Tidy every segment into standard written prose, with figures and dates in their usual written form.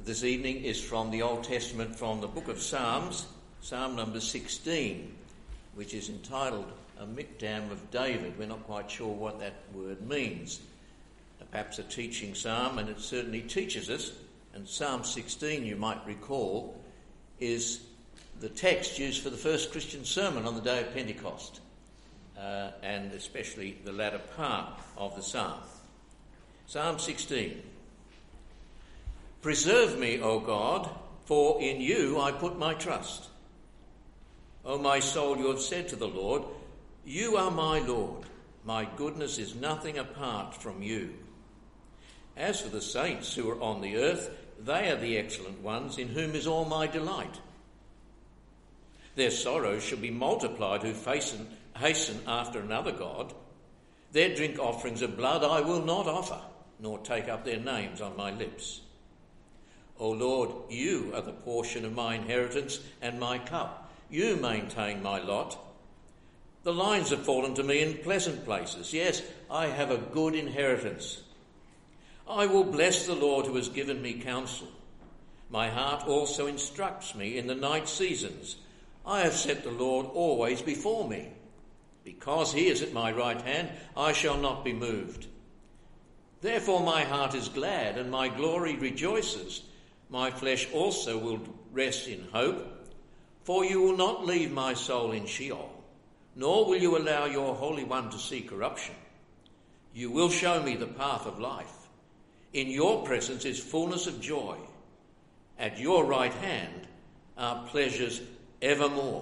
this evening is from the Old Testament, from the book of Psalms, Psalm number 16, which is entitled A Miktam of David. We're not quite sure what that word means. Perhaps a teaching psalm, and it certainly teaches us. And Psalm 16, you might recall, is the text used for the first Christian sermon on the day of Pentecost, and especially the latter part of the psalm. Psalm 16. Preserve me, O God, for in you I put my trust. O my soul, you have said to the Lord, you are my Lord. My goodness is nothing apart from you. As for the saints who are on the earth, they are the excellent ones, in whom is all my delight. Their sorrows shall be multiplied who hasten after another god. Their drink offerings of blood I will not offer, nor take up their names on my lips. O Lord, you are the portion of my inheritance and my cup. You maintain my lot. The lines have fallen to me in pleasant places. Yes, I have a good inheritance. I will bless the Lord who has given me counsel. My heart also instructs me in the night seasons. I have set the Lord always before me. Because he is at my right hand, I shall not be moved. Therefore my heart is glad and my glory rejoices. My flesh also will rest in hope, for you will not leave my soul in Sheol, nor will you allow your Holy One to see corruption. You will show me the path of life. In your presence is fullness of joy. At your right hand are pleasures evermore.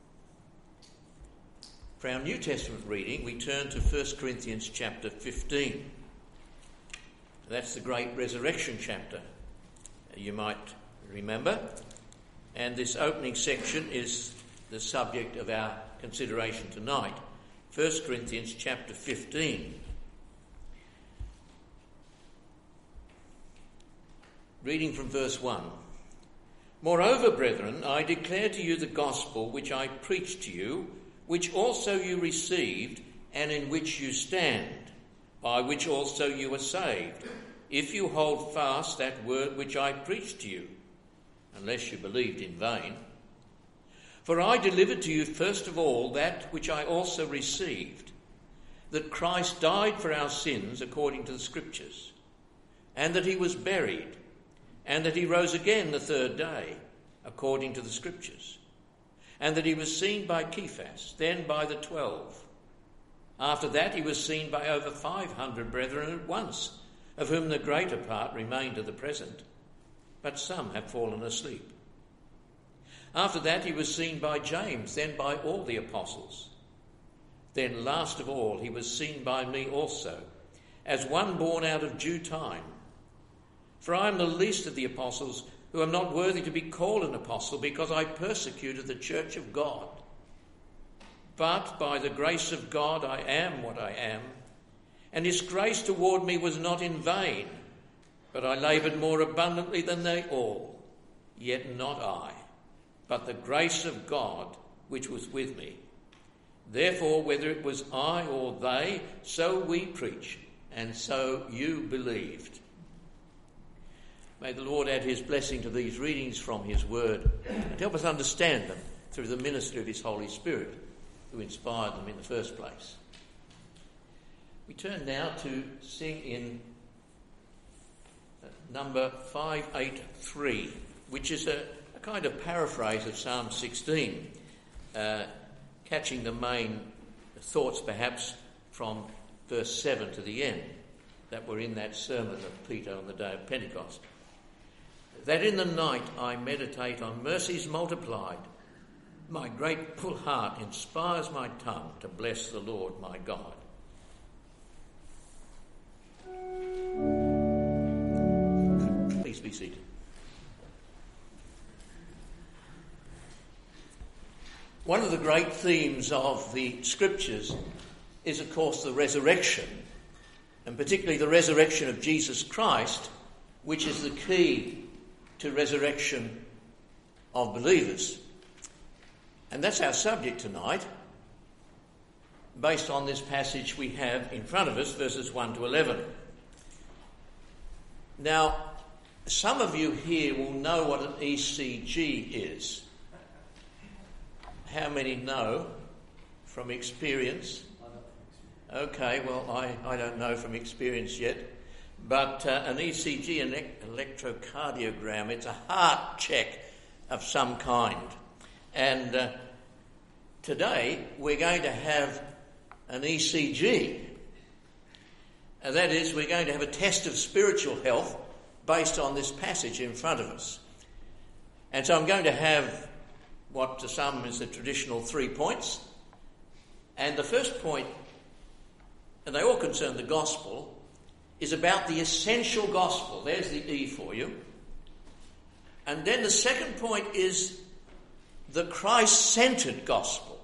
For our New Testament reading, we turn to 1 Corinthians chapter 15. That's the great resurrection chapter, you might remember. And this opening section is the subject of our consideration tonight. 1 Corinthians chapter 15. Reading from verse 1. Moreover, brethren, I declare to you the gospel which I preached to you, which also you received, and in which you stand, by which also you are saved, if you hold fast that word which I preached to you, unless you believed in vain. For I delivered to you first of all that which I also received, that Christ died for our sins according to the Scriptures, and that he was buried, and that he rose again the third day according to the Scriptures, and that he was seen by Cephas, then by the 12. After that he was seen by over 500 brethren at once, of whom the greater part remain to the present, but some have fallen asleep. After that he was seen by James, then by all the apostles. Then last of all he was seen by me also, as one born out of due time. For I am the least of the apostles, who am not worthy to be called an apostle, because I persecuted the church of God. But by the grace of God I am what I am, and his grace toward me was not in vain, but I laboured more abundantly than they all. Yet not I, but the grace of God which was with me. Therefore, whether it was I or they, so we preach, and so you believed. May the Lord add his blessing to these readings from his word and help us understand them through the ministry of his Holy Spirit, who inspired them in the first place. We turn now to sing in number 583, which is a kind of paraphrase of Psalm 16, catching the main thoughts perhaps from verse 7 to the end that were in that sermon of Peter on the day of Pentecost. That in the night I meditate on mercies multiplied. My grateful heart inspires my tongue to bless the Lord my God. Please be seated. One of the great themes of the Scriptures is, of course, the resurrection, and particularly the resurrection of Jesus Christ, which is the key to resurrection of believers. And that's our subject tonight, based on this passage we have in front of us, verses 1 to 11. Now, Some of you here will know what an ECG is. How many know from experience? Okay, well, I don't know from experience yet. But an ECG, an electrocardiogram, it's a heart check of some kind. And today we're going to have an ECG. And that is, we're going to have a test of spiritual health based on this passage in front of us. And so I'm going to have what to some is the traditional 3 points. And the first point, and they all concern the gospel, is about the essential gospel. There's the E for you. And then the second point is the Christ-centred gospel,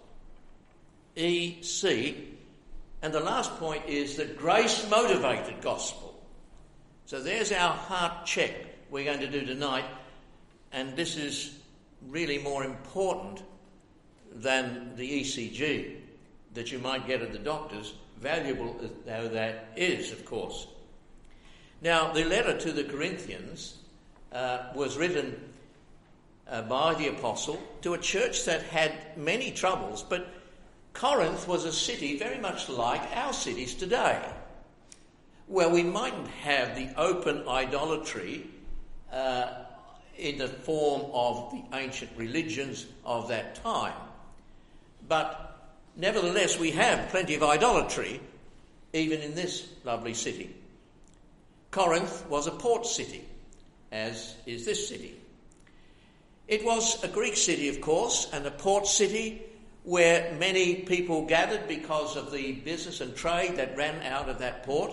EC. And the last point is the grace-motivated gospel. So there's our heart check we're going to do tonight. And this is really more important than the ECG that you might get at the doctor's, valuable though that is, of course. Now, the letter to the Corinthians was written by the apostle to a church that had many troubles, but Corinth was a city very much like our cities today, where we mightn't have the open idolatry in the form of the ancient religions of that time. But nevertheless, we have plenty of idolatry, even in this lovely city. Corinth was a port city, as is this city. It was a Greek city, of course, and a port city where many people gathered because of the business and trade that ran out of that port.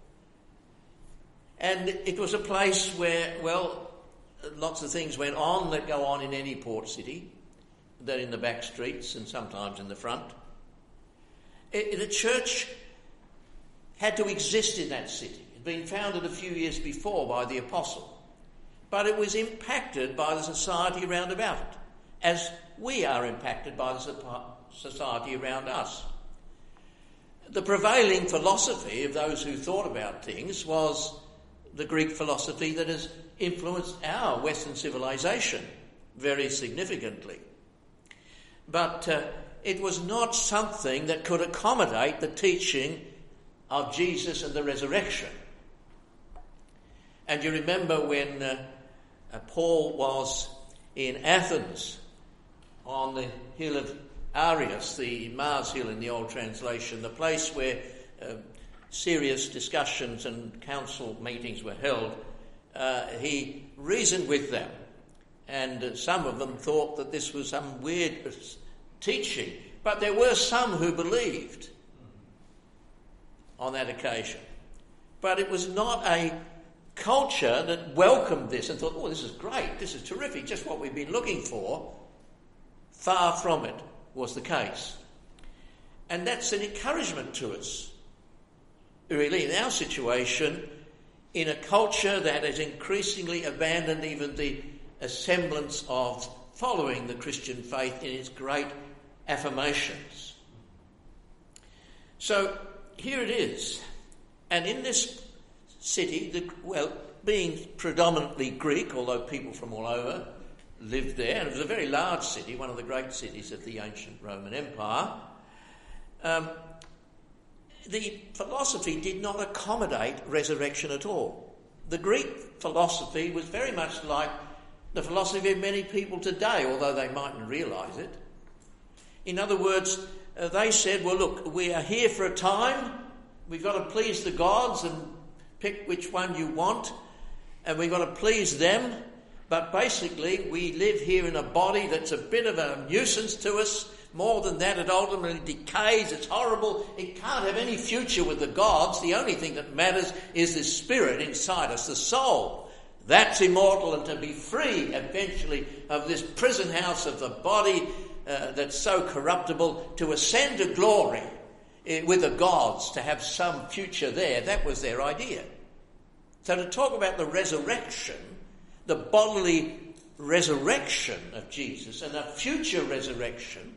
And it was a place where, well, lots of things went on that go on in any port city, that in the back streets and sometimes in the front. The church had to exist in that city. It had been founded a few years before by the apostle, but it was impacted by the society round about it, as we are impacted by the society around us. The prevailing philosophy of those who thought about things was the Greek philosophy that has influenced our Western civilization very significantly. But it was not something that could accommodate the teaching of Jesus and the resurrection. And you remember when Paul was in Athens on the hill of Arius, the Mars Hill in the old translation, the place where serious discussions and council meetings were held, he reasoned with them. And some of them thought that this was some weird teaching. But there were some who believed on that occasion. But it was not a culture that welcomed this and thought, oh, this is great, this is terrific, just what we've been looking for. Far from it was the case. And that's an encouragement to us, really, in our situation, in a culture that has increasingly abandoned even the semblance of following the Christian faith in its great affirmations. So here it is. And in this city, being predominantly Greek, although people from all over lived there, and it was a very large city, one of the great cities of the ancient Roman Empire, the philosophy did not accommodate resurrection at all. The Greek philosophy was very much like the philosophy of many people today, although they mightn't realise it. In other words, they said, well, look, we are here for a time, we've got to please the gods and pick which one you want, and we've got to please them, but basically we live here in a body that's a bit of a nuisance to us. More than that, it ultimately decays, it's horrible, it can't have any future with the gods. The only thing that matters is the spirit inside us, the soul. That's immortal, and to be free eventually of this prison house of the body that's so corruptible, to ascend to glory with the gods, to have some future there, that was their idea. So to talk about the resurrection, the bodily resurrection of Jesus and a future resurrection,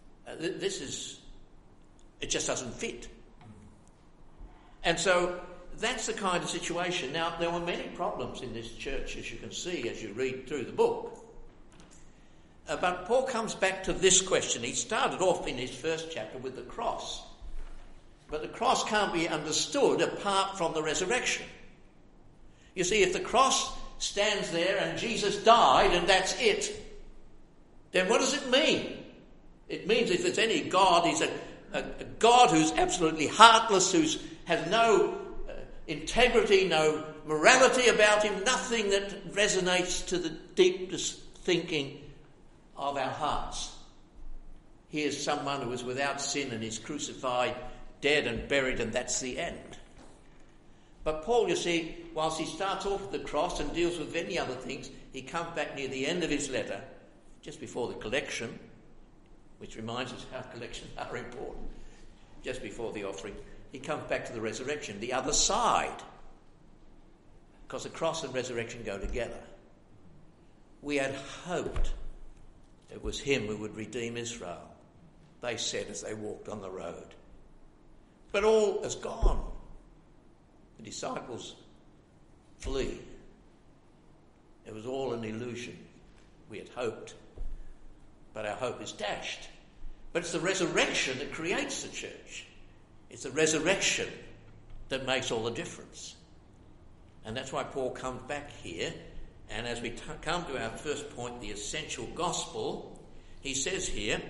it just doesn't fit. And so that's the kind of situation. Now, there were many problems in this church, as you can see, as you read through the book. But Paul comes back to this question. He started off in his first chapter with the cross. But the cross can't be understood apart from the resurrection. You see, if the cross stands there and Jesus died and that's it, then what does it mean? It means if there's any God, he's a God who's absolutely heartless, who has no integrity, no morality about him, nothing that resonates to the deepest thinking of our hearts. Here's someone who is without sin and is crucified, dead and buried, and that's the end. But Paul, you see, whilst he starts off with the cross and deals with many other things, he comes back near the end of his letter, just before the collection, which reminds us how collections are important, just before the offering, he comes back to the resurrection, the other side, because the cross and resurrection go together. We had hoped it was him who would redeem Israel, they said as they walked on the road. But all is gone. The disciples flee. It was all an illusion. We had hoped, but our hope is dashed. But it's the resurrection that creates the church. It's the resurrection that makes all the difference. And that's why Paul comes back here. And as we come to our first point, the essential gospel, he says here,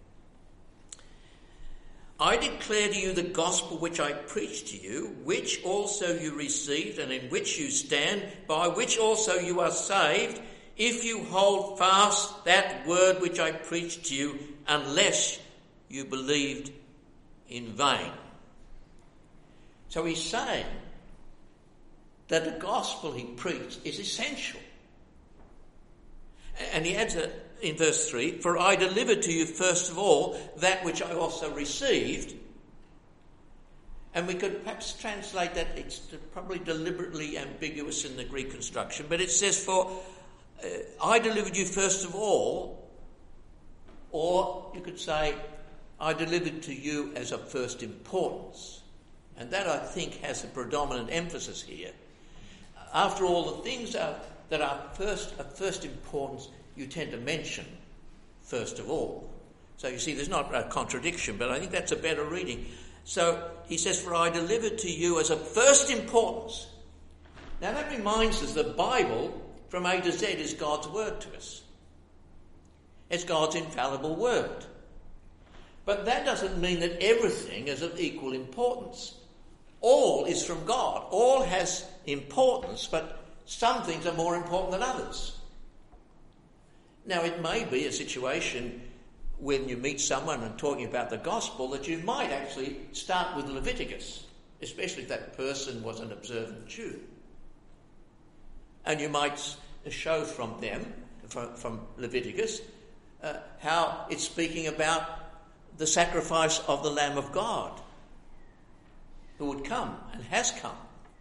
I declare to you the gospel which I preached to you, which also you received and in which you stand, by which also you are saved, if you hold fast that word which I preached to you, unless you believed in vain. So he's saying that the gospel he preached is essential. And he adds in verse 3, for I delivered to you first of all that which I also received. And we could perhaps translate that, it's probably deliberately ambiguous in the Greek construction, but it says, for I delivered you first of all, or you could say, I delivered to you as of first importance. And that, I think, has a predominant emphasis here. After all, the things that are of first importance, you tend to mention first of all. So you see, there's not a contradiction, but I think that's a better reading. So he says, for I delivered to you as of first importance. Now that reminds us the Bible from A to Z is God's word to us. It's God's infallible word. But that doesn't mean that everything is of equal importance. All is from God. All has importance, but some things are more important than others. Now, it may be a situation when you meet someone and talking about the gospel that you might actually start with Leviticus, especially if that person was an observant Jew. And you might show from them, from Leviticus, how it's speaking about the sacrifice of the Lamb of God who would come and has come.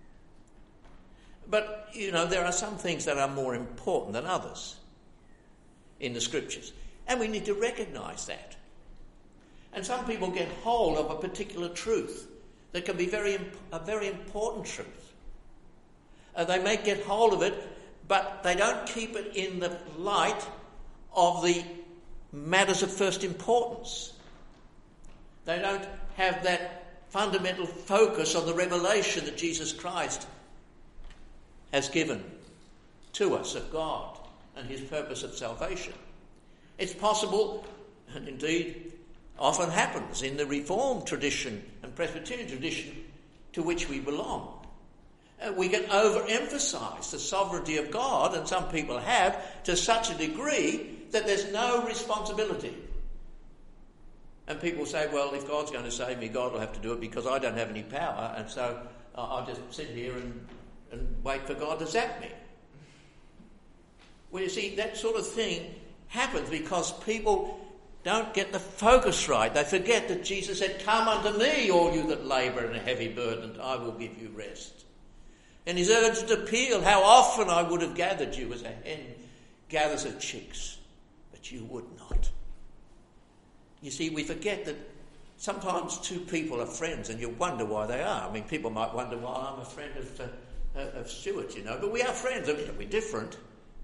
But, you know, there are some things that are more important than others in the scriptures. And we need to recognise that. And some people get hold of a particular truth that can be a very important truth. They may get hold of it, but they don't keep it in the light of the matters of first importance. They don't have that fundamental focus on the revelation that Jesus Christ has given to us of God and his purpose of salvation. It's possible, and indeed often happens in the Reformed tradition and Presbyterian tradition to which we belong. We can overemphasize the sovereignty of God, and some people have, to such a degree that there's no responsibility. And people say, well, if God's going to save me, God will have to do it because I don't have any power, and so I'll just sit here and wait for God to zap me. Well, you see, that sort of thing happens because people don't get the focus right. They forget that Jesus said, come unto me, all you that labour and are heavy burdened, I will give you rest. And his urgent appeal, how often I would have gathered you as a hen gathers her chicks, but you would not. You see, we forget that sometimes two people are friends and you wonder why they are. I mean, people might wonder why I'm a friend of Stuart, but we are friends. I mean, we're different.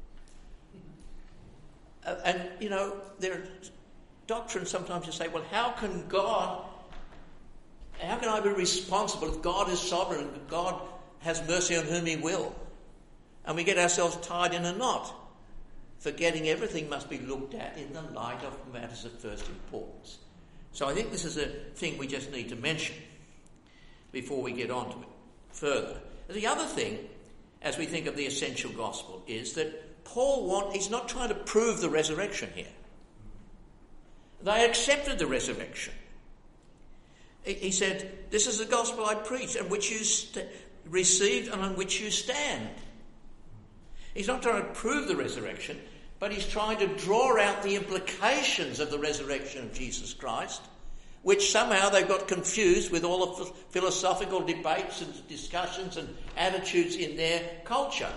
And, there are doctrines sometimes you say, well, how can I be responsible if God is sovereign and God has mercy on whom he will? And we get ourselves tied in a knot, forgetting everything must be looked at in the light of matters of first importance. So I think this is a thing we just need to mention before we get on to it further. The other thing, as we think of the essential gospel, is that he's not trying to prove the resurrection here. They accepted the resurrection. He said, this is the gospel I preach, and which you received and on which you stand. He's not trying to prove the resurrection, but he's trying to draw out the implications of the resurrection of Jesus Christ, which somehow they've got confused with all of the philosophical debates and discussions and attitudes in their culture.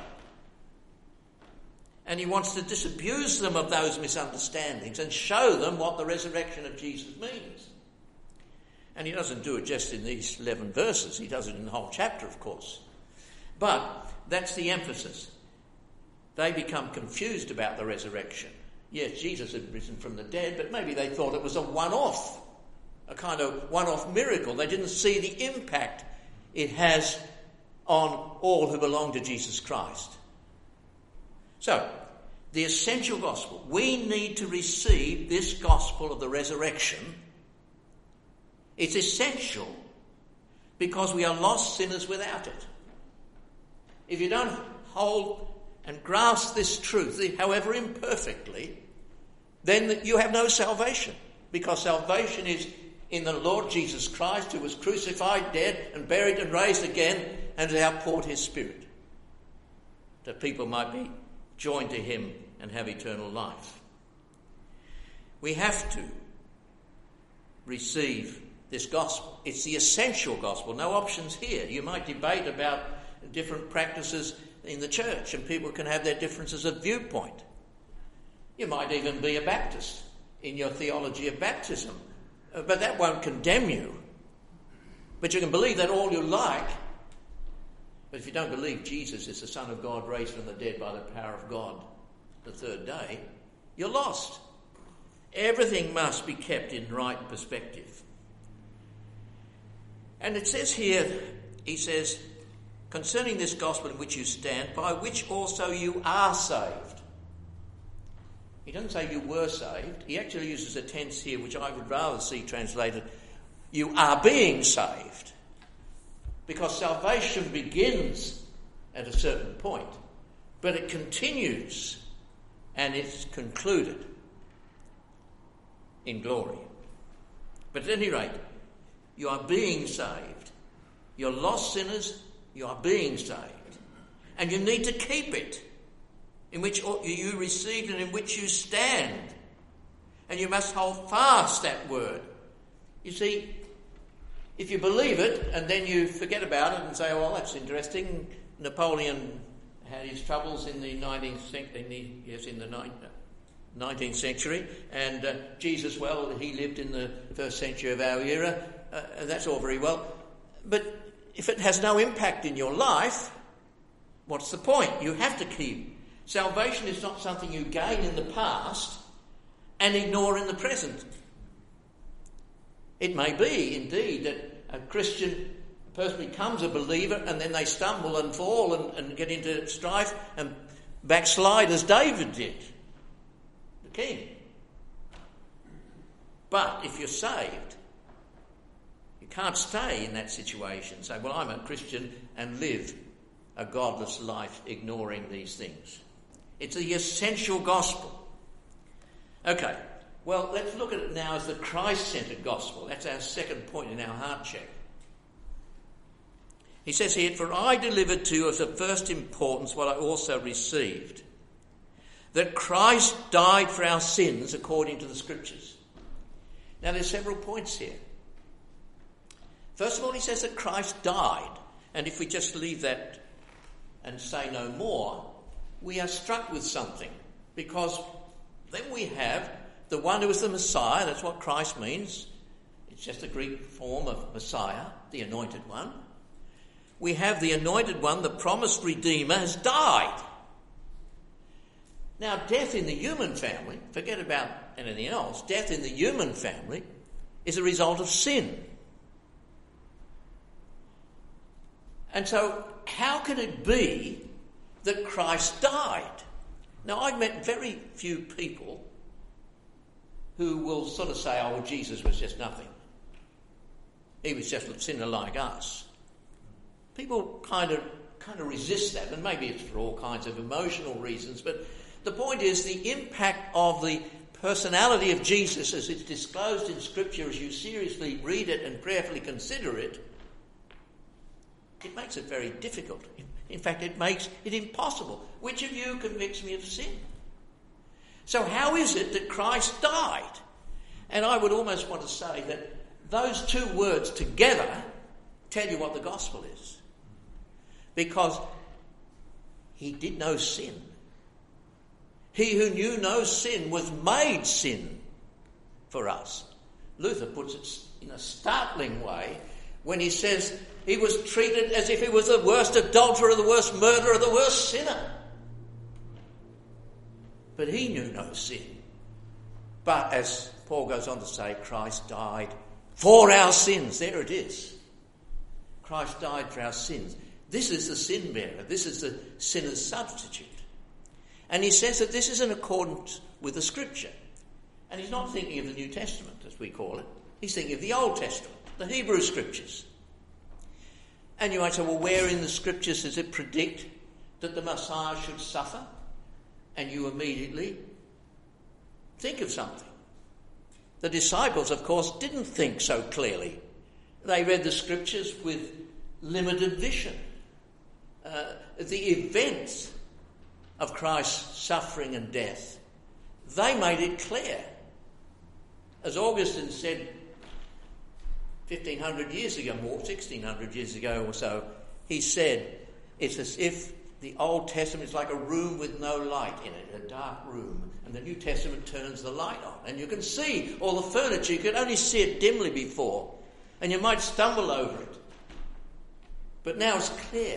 And he wants to disabuse them of those misunderstandings and show them what the resurrection of Jesus means. And he doesn't do it just in these 11 verses. He does it in the whole chapter, of course. But that's the emphasis. They become confused about the resurrection. Yes, Jesus had risen from the dead, but maybe they thought it was a one-off, a kind of one-off miracle. They didn't see the impact it has on all who belong to Jesus Christ. So, the essential gospel. We need to receive this gospel of the resurrection. It's essential because we are lost sinners without it. If you don't hold and grasp this truth, however imperfectly, then you have no salvation, because salvation is in the Lord Jesus Christ, who was crucified, dead and buried and raised again, and has outpoured his Spirit, that people might be joined to him and have eternal life. We have to receive this gospel. It's the essential gospel. No options here. You might debate about different practices in the church, and people can have their differences of viewpoint. You might even be a Baptist in your theology of baptism, but that won't condemn you. But you can believe that all you like. But if you don't believe Jesus is the Son of God raised from the dead by the power of God the third day, you're lost. Everything must be kept in right perspective. And it says here, he says, concerning this gospel in which you stand, by which also you are saved. He doesn't say you were saved. He actually uses a tense here which I would rather see translated, you are being saved. Because salvation begins at a certain point, but it continues and it's concluded in glory. But at any rate, you are being saved. You're lost sinners, you are being saved. And you need to keep it, in which you received and in which you stand. And you must hold fast that word. You see, if you believe it and then you forget about it and say, oh, well, that's interesting. Napoleon had his troubles in the 19th century, and Jesus, well, he lived in the first century of our era, and that's all very well. But if it has no impact in your life, what's the point? You have to keep. Salvation is not something you gain in the past and ignore in the present. It may be, indeed, that a person becomes a believer and then they stumble and fall and get into strife and backslide as David did, the king. But if you're saved, you can't stay in that situation. Say, well, I'm a Christian and live a godless life ignoring these things. It's the essential gospel. Okay, well, let's look at it now as the Christ-centered gospel. That's our second point in our heart check. He says here, for I delivered to you as of first importance what I also received, that Christ died for our sins according to the Scriptures. Now, there's several points here. First of all, he says that Christ died. And if we just leave that and say no more, we are struck with something. Because then we have the one who is the Messiah, that's what Christ means. It's just a Greek form of Messiah, the anointed one. We have the anointed one, the promised Redeemer, has died. Now, death in the human family, forget about anything else, death in the human family is a result of sin. And so, how can it be that Christ died? Now, I've met very few people who will sort of say, oh, well, Jesus was just nothing. He was just a sinner like us. People kind of resist that, and maybe it's for all kinds of emotional reasons, but the point is the impact of the personality of Jesus as it's disclosed in Scripture, as you seriously read it and prayerfully consider it, it makes it very difficult. In fact, it makes it impossible. Which of you convicts me of sin? So how is it that Christ died? And I would almost want to say that those two words together tell you what the gospel is. Because he did no sin. He who knew no sin was made sin for us. Luther puts it in a startling way when he says he was treated as if he was the worst adulterer, the worst murderer, the worst sinner. But he knew no sin. But as Paul goes on to say, Christ died for our sins. There it is. Christ died for our sins. This is the sin bearer. This is the sinner's substitute. And he says that this is in accordance with the Scripture. And he's not thinking of the New Testament, as we call it. He's thinking of the Old Testament, the Hebrew Scriptures. And you might say, well, where in the Scriptures does it predict that the Messiah should suffer? And you immediately think of something. The disciples, of course, didn't think so clearly. They read the Scriptures with limited vision. The events of Christ's suffering and death, they made it clear. As Augustine said 1,500 years ago, more 1,600 years ago or so, he said, it's as if the Old Testament is like a room with no light in it, a dark room, and the New Testament turns the light on, and you can see all the furniture. You could only see it dimly before, and you might stumble over it. But now it's clear.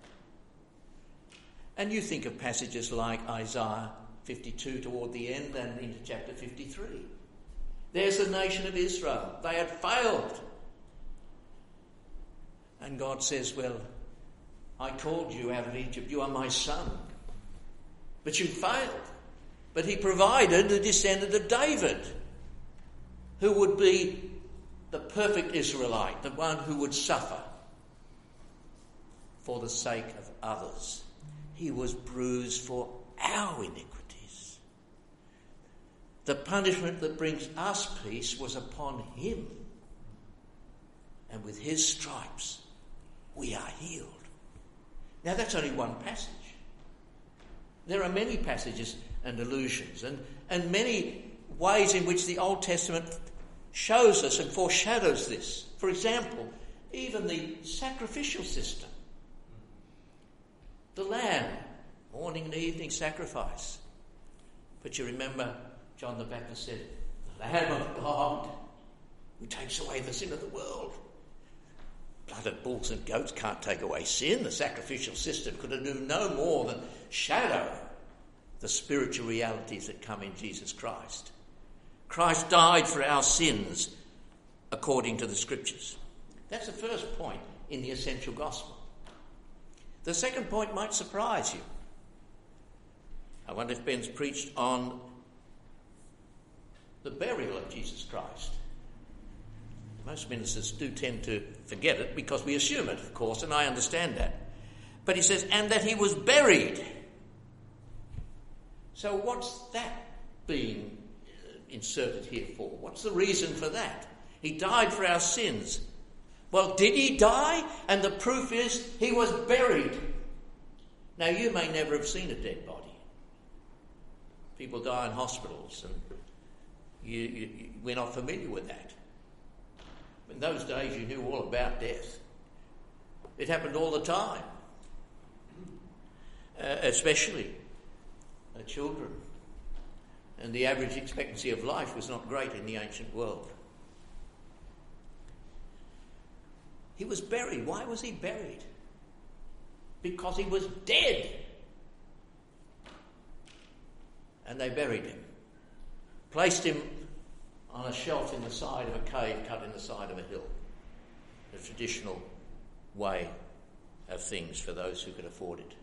And you think of passages like Isaiah 52 toward the end and into chapter 53. There's the nation of Israel. They had failed. And God says, well, I called you out of Egypt. You are my son. But you failed. But he provided a descendant of David who would be the perfect Israelite, the one who would suffer for the sake of others. He was bruised for our iniquities. The punishment that brings us peace was upon him. And with his stripes, we are healed. Now, that's only one passage. There are many passages and allusions and many ways in which the Old Testament shows us and foreshadows this. For example, even the sacrificial system. The lamb, morning and evening sacrifice. But you remember John the Baptist said, the Lamb of God who takes away the sin of the world. Blood of bulls and goats can't take away sin. The sacrificial system could do no more than shadow the spiritual realities that come in Jesus Christ. Christ died for our sins according to the Scriptures. That's the first point in the essential gospel. The second point might surprise you. I wonder if Ben's preached on the burial of Jesus Christ. Most ministers do tend to forget it because we assume it, of course, and I understand that. But he says, and that he was buried. So what's that being inserted here for? What's the reason for that? He died for our sins. Well, did he die? And the proof is he was buried. Now, you may never have seen a dead body. People die in hospitals, and we're not familiar with that. In those days, you knew all about death. It happened all the time, especially children. And the average expectancy of life was not great in the ancient world. He was buried. Why was he buried? Because he was dead. And they buried him. Placed him on a shelf in the side of a cave cut in the side of a hill. The traditional way of things for those who could afford it.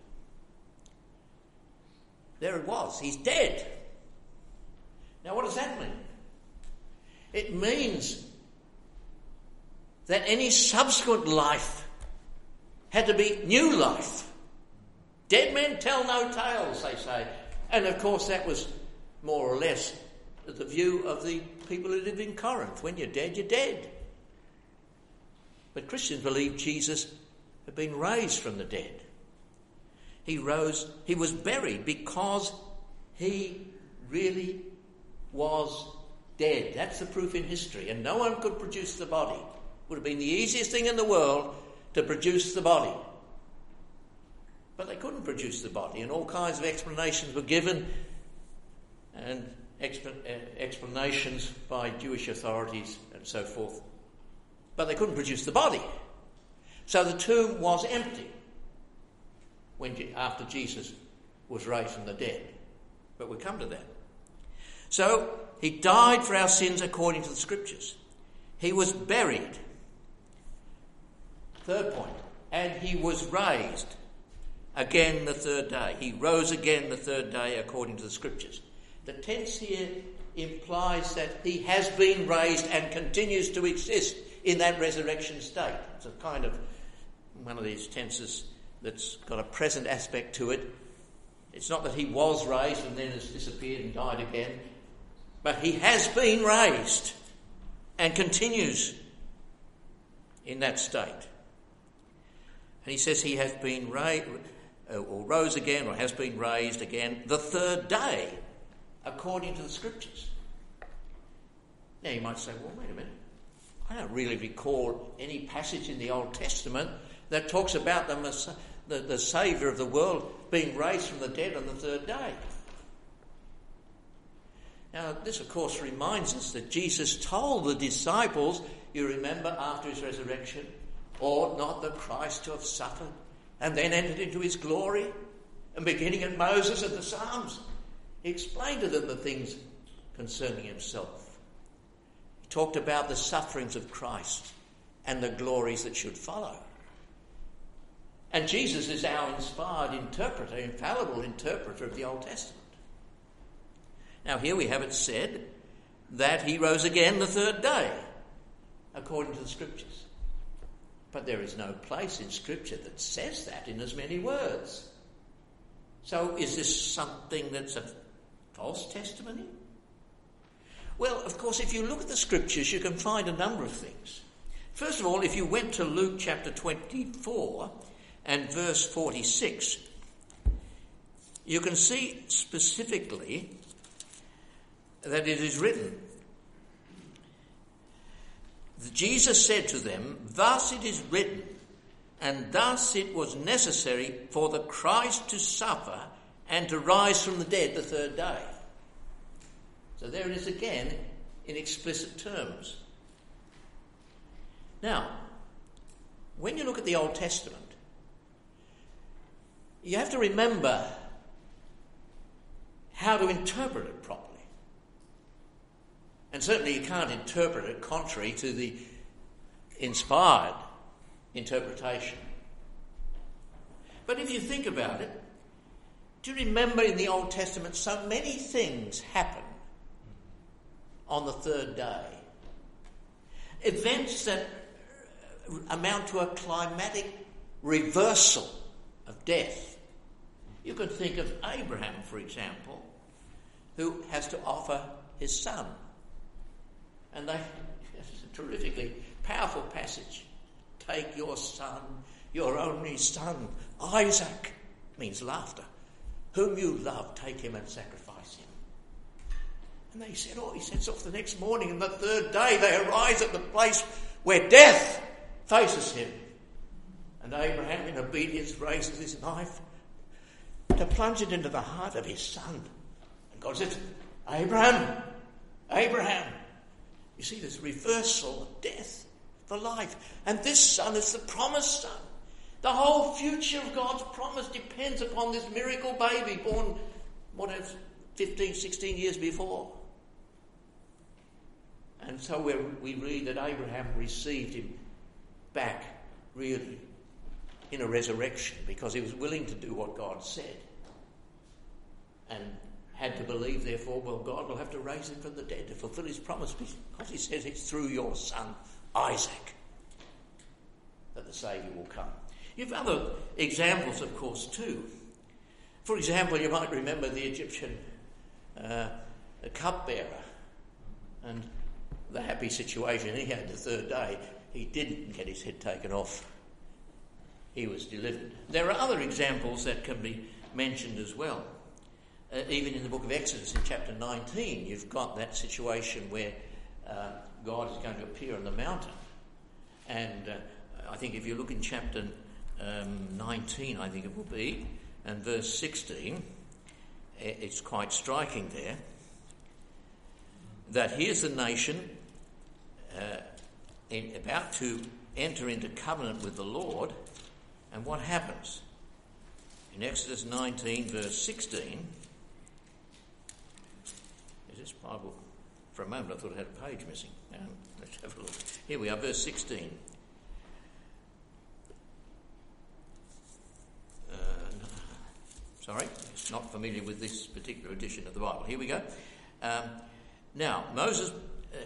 There it was. He's dead. Now what does that mean? It means that any subsequent life had to be new life. Dead men tell no tales, they say. And of course that was more or less the view of the people who lived in Corinth. When you're dead, you're dead. But Christians believe Jesus had been raised from the dead. He was buried because he really was dead. That's the proof in history. And no one could produce the body. It would have been the easiest thing in the world to produce the body. But they couldn't produce the body, and all kinds of explanations were given, and explanations by Jewish authorities and so forth. But they couldn't produce the body. So the tomb was empty after Jesus was raised from the dead. But we'll come to that. So he died for our sins according to the Scriptures. He was buried. Third point. And he was raised again the third day. He rose again the third day according to the Scriptures. The tense here implies that he has been raised and continues to exist in that resurrection state. It's a kind of one of these tenses that's got a present aspect to it. It's not that he was raised and then has disappeared and died again, but he has been raised and continues in that state. And he says he has been raised, or rose again, or has been raised again the third day, according to the Scriptures. Now you might say, well, wait a minute. I don't really recall any passage in the Old Testament that talks about the Saviour of the world being raised from the dead on the third day. Now, this, of course, reminds us that Jesus told the disciples, you remember, after his resurrection, ought not the Christ to have suffered and then entered into his glory? And beginning at Moses and the Psalms, he explained to them the things concerning himself. He talked about the sufferings of Christ and the glories that should follow. And Jesus is our inspired interpreter, infallible interpreter of the Old Testament. Now here we have it said that he rose again the third day, according to the Scriptures. But there is no place in Scripture that says that in as many words. So is this something that's a false testimony? Well, of course, if you look at the Scriptures, you can find a number of things. First of all, if you went to Luke chapter 24 and verse 46, you can see specifically that it is written, Jesus said to them, thus it is written, and thus it was necessary for the Christ to suffer and to rise from the dead the third day. So there it is again in explicit terms. Now, when you look at the Old Testament, you have to remember how to interpret it properly. And certainly you can't interpret it contrary to the inspired interpretation. But if you think about it, do you remember in the Old Testament so many things happen on the third day? Events that amount to a climatic reversal of death. You could think of Abraham, for example, who has to offer his son. And it's a terrifically powerful passage. Take your son, your only son, Isaac, means laughter, whom you love, take him and sacrifice him. And they said, he sets off the next morning, and the third day they arise at the place where death faces him. And Abraham, in obedience, raises his knife to plunge it into the heart of his son. And God says, Abraham, Abraham. You see this reversal of death for life. And this son is the promised son. The whole future of God's promise depends upon this miracle baby born, 15, 16 years before. And so we read that Abraham received him back, really, in a resurrection, because he was willing to do what God said. And had to believe, therefore, well, God will have to raise him from the dead to fulfill his promise, because he says it's through your son, Isaac, that the Saviour will come. You have other examples, of course, too. For example, you might remember the Egyptian cupbearer and the happy situation he had the third day. He didn't get his head taken off. He was delivered. There are other examples that can be mentioned as well. Even in the book of Exodus in chapter 19, you've got that situation where God is going to appear on the mountain. And I think if you look in chapter 19, I think it will be, and verse 16, it's quite striking there, that here's the nation about to enter into covenant with the Lord, and what happens? In Exodus 19, verse 16, is this Bible? For a moment I thought it had a page missing. Let's have a look. Here we are, verse 16. Sorry, it's not familiar with this particular edition of the Bible. Here we go. Now, Moses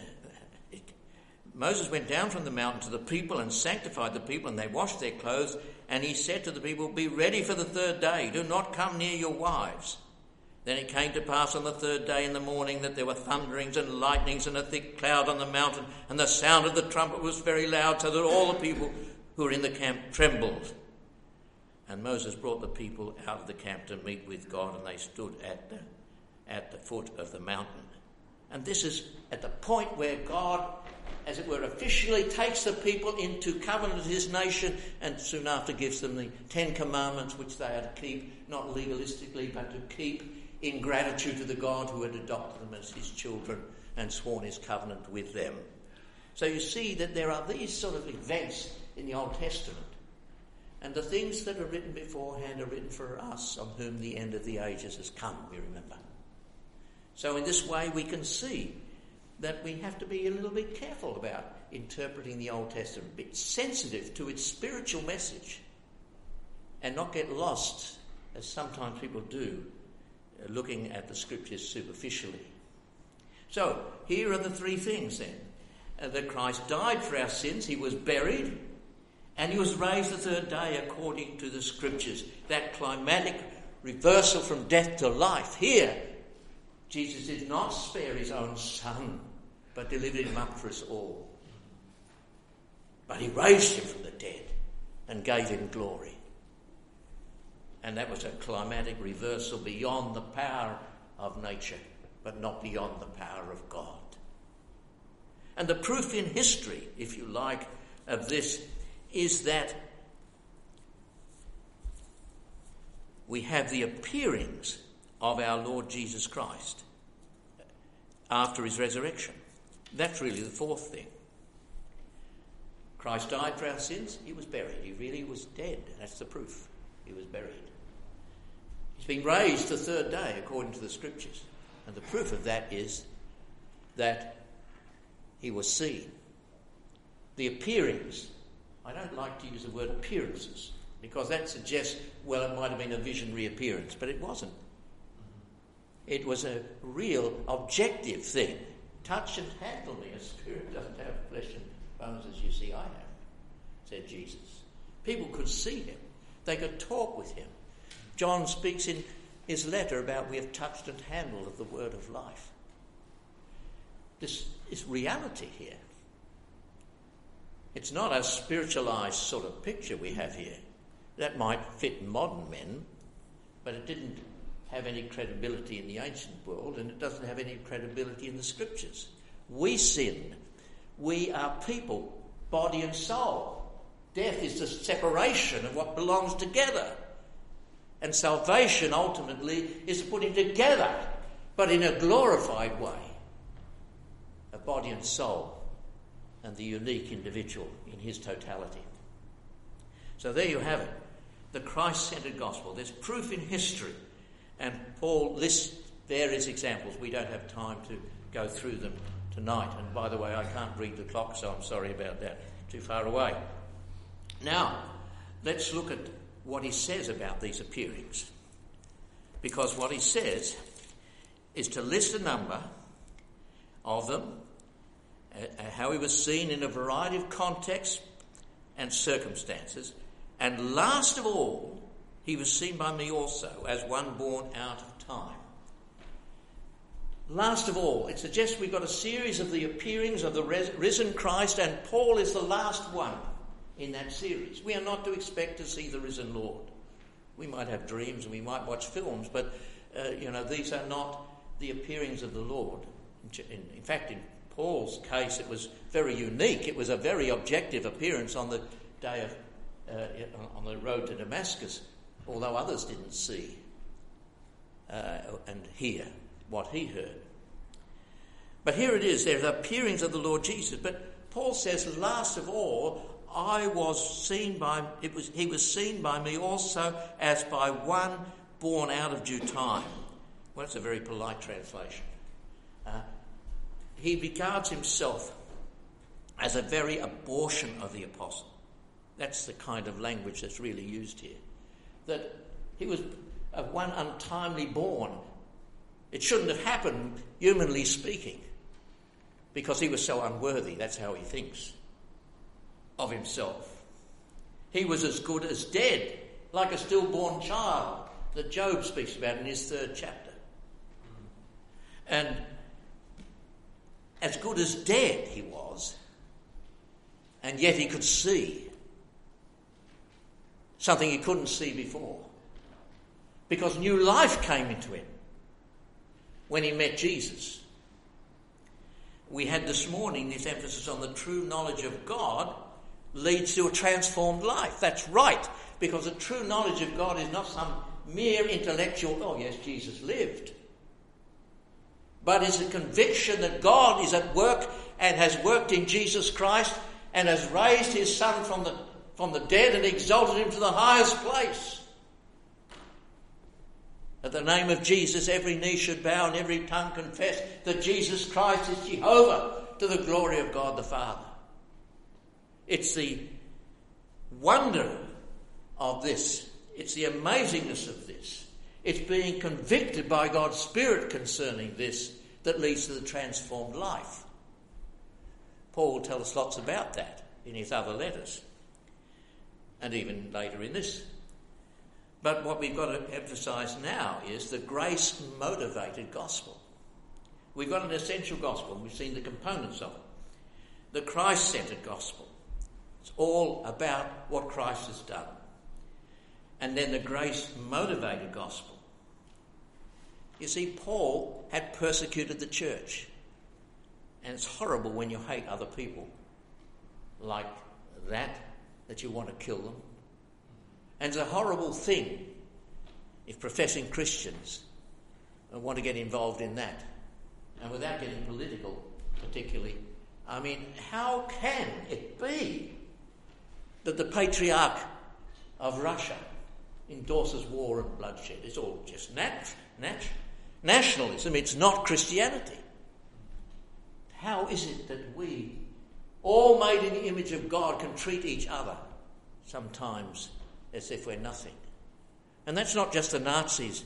went down from the mountain to the people and sanctified the people, and they washed their clothes, and he said to the people, "Be ready for the third day. Do not come near your wives." Then it came to pass on the third day in the morning that there were thunderings and lightnings and a thick cloud on the mountain, and the sound of the trumpet was very loud, so that all the people who were in the camp trembled. And Moses brought the people out of the camp to meet with God, and they stood at the foot of the mountain. And this is at the point where God, as it were, officially takes the people into covenant with his nation, and soon after gives them the 10 Commandments, which they are to keep, not legalistically, but to keep in gratitude to the God who had adopted them as his children and sworn his covenant with them. So you see that there are these sort of events in the Old Testament. And the things that are written beforehand are written for us, on whom the end of the ages has come, we remember. So in this way we can see that we have to be a little bit careful about interpreting the Old Testament, a bit sensitive to its spiritual message, and not get lost, as sometimes people do, looking at the scriptures superficially. So here are the three things then. That Christ died for our sins, he was buried, and he was raised the third day according to the scriptures. That climatic reversal from death to life. Here, Jesus did not spare his own son, but delivered him up for us all. But he raised him from the dead and gave him glory. And that was a climatic reversal beyond the power of nature, but not beyond the power of God. And the proof in history, if you like, of this is that we have the appearings of our Lord Jesus Christ after his resurrection. That's really the fourth thing. Christ died for our sins, he was buried. He really was dead. That's the proof. He was buried. He's been raised the third day according to the scriptures. And the proof of that is that he was seen. The appearings. I don't like to use the word appearances, because that suggests, well, it might have been a visionary appearance, but it wasn't. It was a real objective thing. Touch and handle me. A spirit doesn't have flesh and bones as you see I have, said Jesus. People could see him. They could talk with him. John speaks in his letter about we have touched and handled of the word of life. This is reality here. It's not a spiritualised sort of picture we have here. That might fit modern men, but it didn't have any credibility in the ancient world, and it doesn't have any credibility in the scriptures. We sin. We are people, body and soul. Death is the separation of what belongs together. And salvation, ultimately, is putting together, but in a glorified way, a body and soul and the unique individual in his totality. So there you have it, the Christ-centred gospel. There's proof in history, and Paul lists various examples. We don't have time to go through them tonight, and by the way, I can't read the clock, so I'm sorry about that, too far away. Now, let's look at what he says about these appearings, because what he says is to list a number of them, how he was seen in a variety of contexts and circumstances, and last of all, he was seen by me also as one born out of time. Last of all, it suggests we've got a series of the appearings of the risen Christ, and Paul is the last one in that series. We are not to expect to see the risen Lord. We might have dreams and we might watch films, but these are not the appearings of the Lord. In fact, in Paul's case, it was very unique. It was a very objective appearance on the day of on the road to Damascus, although others didn't see and hear what he heard. But here it is, there are the appearings of the Lord Jesus. But Paul says, last of all, he was seen by me also as by one born out of due time. Well, that's a very polite translation. He regards himself as a very abortion of the apostle. That's the kind of language that's really used here. That he was one untimely born. It shouldn't have happened, humanly speaking, because he was so unworthy. That's how he thinks of himself. He was as good as dead, like a stillborn child that Job speaks about in his 3rd chapter. And as good as dead he was, and yet he could see something he couldn't see before, because new life came into him when he met Jesus. We had this morning this emphasis on the true knowledge of God leads to a transformed life. That's right, because a true knowledge of God is not some mere intellectual, oh yes, Jesus lived, but is a conviction that God is at work and has worked in Jesus Christ and has raised his Son from the dead and exalted him to the highest place. At the name of Jesus, every knee should bow and every tongue confess that Jesus Christ is Jehovah, to the glory of God the Father. It's the wonder of this. It's the amazingness of this. It's being convicted by God's Spirit concerning this that leads to the transformed life. Paul will tell us lots about that in his other letters, and even later in this. But what we've got to emphasise now is the grace-motivated gospel. We've got an essential gospel, and we've seen the components of it. The Christ-centred gospel. It's all about what Christ has done. And then the grace-motivated gospel. You see, Paul had persecuted the church. And it's horrible when you hate other people like that you want to kill them. And it's a horrible thing if professing Christians want to get involved in that. And without getting political, particularly, I mean, how can it be that the patriarch of Russia endorses war and bloodshed? It's all just nationalism. It's not Christianity. How is it that we, all made in the image of God, can treat each other sometimes as if we're nothing? And that's not just the Nazis,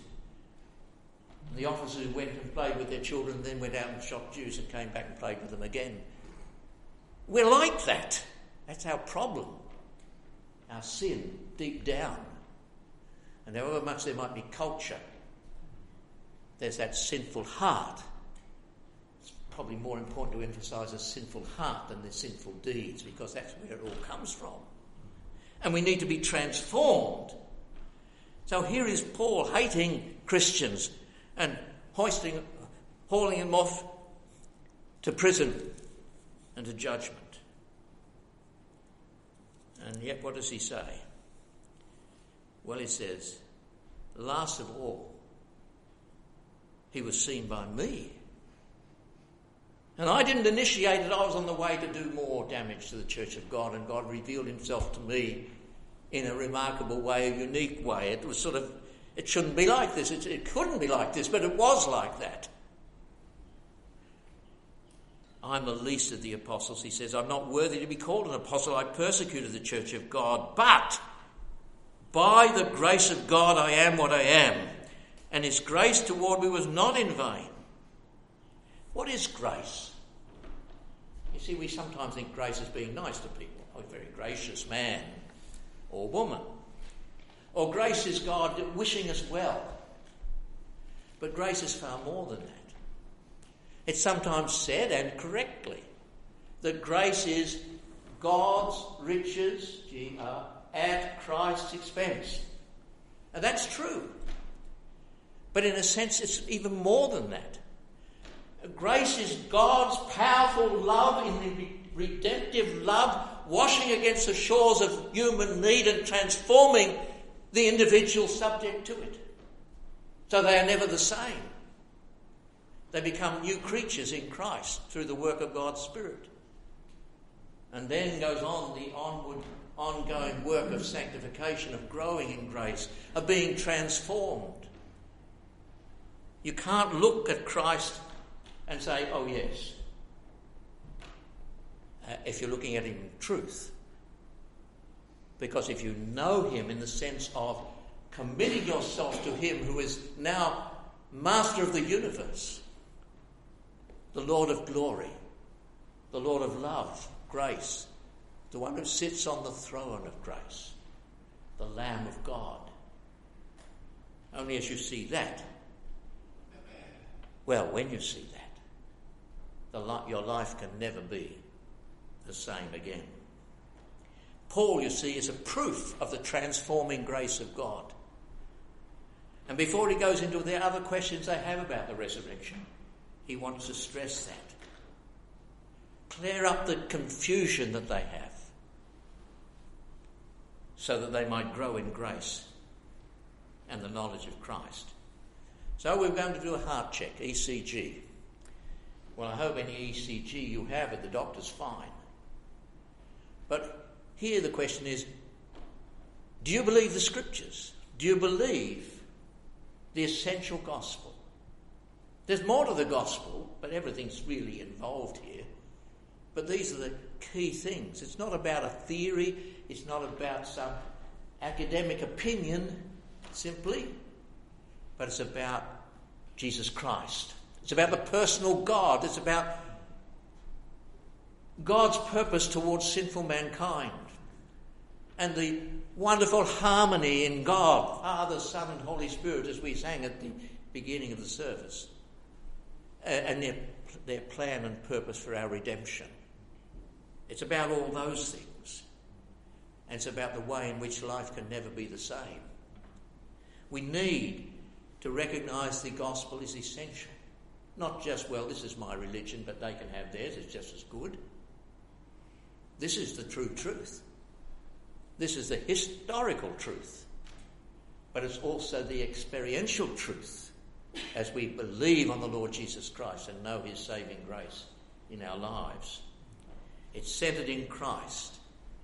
the officers who went and played with their children and then went out and shot Jews and came back and played with them again. We're like that. That's our problem, our sin deep down. And however much there might be culture, there's that sinful heart. It's probably more important to emphasise a sinful heart than the sinful deeds, because that's where it all comes from. And we need to be transformed. So here is Paul hating Christians and hauling them off to prison and to judgment. And yet what does he say? Well, he says, last of all, he was seen by me. And I didn't initiate it. I was on the way to do more damage to the Church of God, and God revealed himself to me in a remarkable way, a unique way. It was sort of, it shouldn't be like this. It couldn't be like this, but it was like that. I'm the least of the apostles, he says. I'm not worthy to be called an apostle. I persecuted the Church of God, but by the grace of God I am what I am, and his grace toward me was not in vain. What is grace? You see, we sometimes think grace is being nice to people. Oh, a very gracious man or woman. Or grace is God wishing us well. But grace is far more than that. It's sometimes said, and correctly, that grace is God's riches, G-R, at Christ's expense. And that's true. But in a sense, it's even more than that. Grace is God's powerful love in the redemptive love, washing against the shores of human need and transforming the individual subject to it. So they are never the same. They become new creatures in Christ through the work of God's Spirit. And then goes on the ongoing work of sanctification, of growing in grace, of being transformed. You can't look at Christ and say, oh yes, if you're looking at him in truth. Because if you know him in the sense of committing yourself to him who is now master of the universe, the Lord of glory, the Lord of love, grace, the one who sits on the throne of grace, the Lamb of God. Only as you see that, well, when you see that, your life can never be the same again. Paul, you see, is a proof of the transforming grace of God. And before he goes into the other questions they have about the resurrection, he wants to stress that. Clear up the confusion that they have so that they might grow in grace and the knowledge of Christ. So we're going to do a heart check, ECG. Well, I hope any ECG you have at the doctor's fine. But here the question is, do you believe the Scriptures? Do you believe the essential gospel? There's more to the gospel, but everything's really involved here. But these are the key things. It's not about a theory. It's not about some academic opinion, simply. But it's about Jesus Christ. It's about the personal God. It's about God's purpose towards sinful mankind. And the wonderful harmony in God, Father, Son and Holy Spirit, as we sang at the beginning of the service. And their plan and purpose for our redemption. It's about all those things. And it's about the way in which life can never be the same. We need to recognise the gospel is essential. Not just, well, this is my religion, but they can have theirs, it's just as good. This is the true truth. This is the historical truth. But it's also the experiential truth as we believe on the Lord Jesus Christ and know his saving grace in our lives. It's centred in Christ.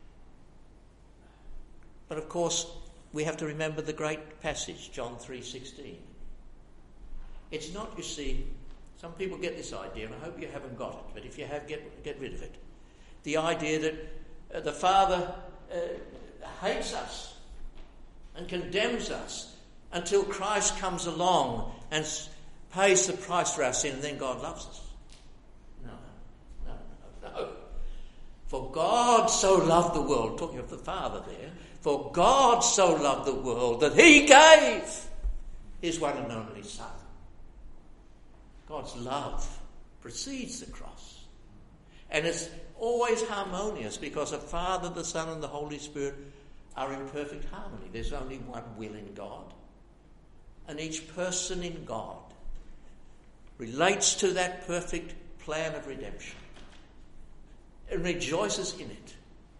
But of course, we have to remember the great passage, John 3:16. It's not, you see, some people get this idea, and I hope you haven't got it, but if you have, get rid of it. The idea that the Father hates us and condemns us until Christ comes along and pays the price for our sin, and then God loves us. No. For God so loved the world, talking of the Father there, for God so loved the world that he gave his one and only Son. God's love precedes the cross. And it's always harmonious because the Father, the Son and the Holy Spirit are in perfect harmony. There's only one will in God. And each person in God relates to that perfect plan of redemption and rejoices in it.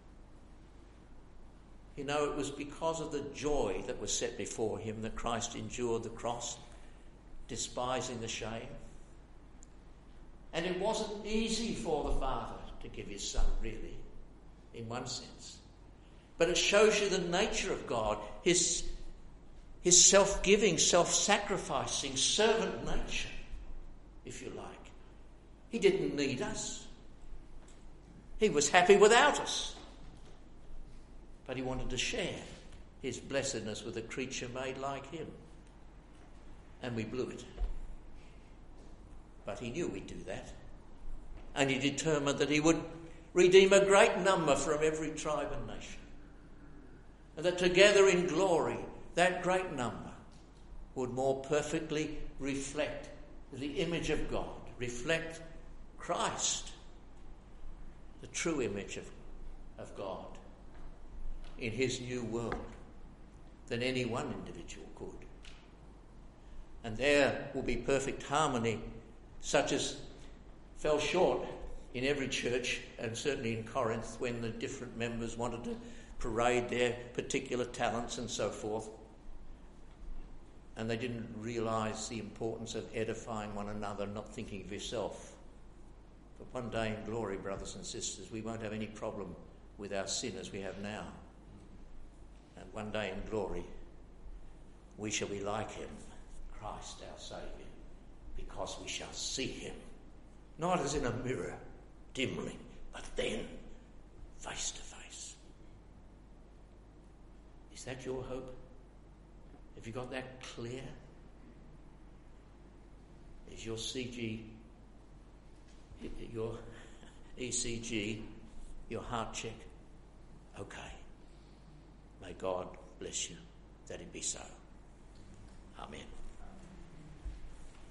You know, it was because of the joy that was set before him that Christ endured the cross, despising the shame. And it wasn't easy for the Father to give his Son, really, in one sense. But it shows you the nature of God, his self-giving, self-sacrificing, servant nature, if you like. He didn't need us. He was happy without us. But he wanted to share his blessedness with a creature made like him. And we blew it. But he knew we'd do that. And he determined that he would redeem a great number from every tribe and nation. And that together in glory, that great number would more perfectly reflect the image of God, reflect Christ, the true image of God in his new world, than any one individual could. And there will be perfect harmony, such as fell short in every church, and certainly in Corinth, when the different members wanted to parade their particular talents and so forth. And they didn't realise the importance of edifying one another, not thinking of yourself. But one day in glory, brothers and sisters, we won't have any problem with our sin as we have now. And one day in glory, we shall be like him, Christ our Saviour, because we shall see him, not as in a mirror, dimly, but then face to face. Is that your hope? Have you got that clear? Is your your ECG, your heart check, okay? May God bless you that it be so. Amen.